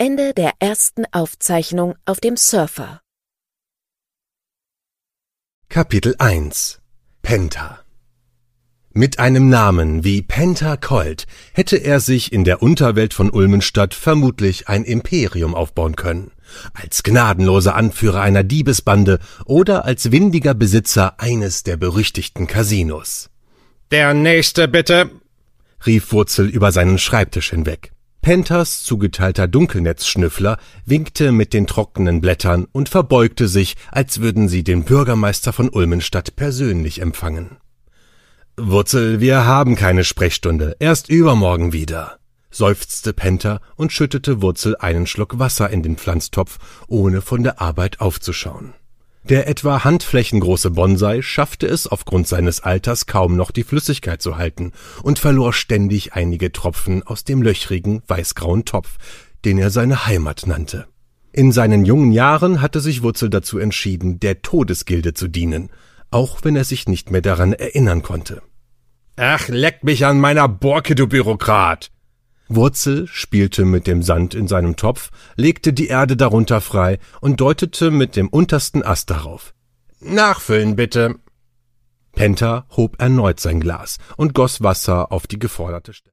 Ende der ersten Aufzeichnung auf dem Surfer. Kapitel 1 Penta. Mit einem Namen wie Penta Colt hätte er sich in der Unterwelt von Ulmenstadt vermutlich ein Imperium aufbauen können. Als gnadenloser Anführer einer Diebesbande oder als windiger Besitzer eines der berüchtigten Casinos. »Der Nächste, bitte«, rief Wurzel über seinen Schreibtisch hinweg. Pentas zugeteilter Dunkelnetzschnüffler winkte mit den trockenen Blättern und verbeugte sich, als würden sie den Bürgermeister von Ulmenstadt persönlich empfangen. »Wurzel, wir haben keine Sprechstunde, erst übermorgen wieder«, seufzte Penta und schüttete Wurzel einen Schluck Wasser in den Pflanztopf, ohne von der Arbeit aufzuschauen. Der etwa handflächengroße Bonsai schaffte es aufgrund seines Alters kaum noch die Flüssigkeit zu halten und verlor ständig einige Tropfen aus dem löchrigen, weißgrauen Topf, den er seine Heimat nannte. In seinen jungen Jahren hatte sich Wurzel dazu entschieden, der Todesgilde zu dienen, auch wenn er sich nicht mehr daran erinnern konnte. »Ach, leck mich an meiner Borke, du Bürokrat!« Wurzel spielte mit dem Sand in seinem Topf, legte die Erde darunter frei und deutete mit dem untersten Ast darauf. »Nachfüllen, bitte!« Penta hob erneut sein Glas und goss Wasser auf die geforderte Stelle.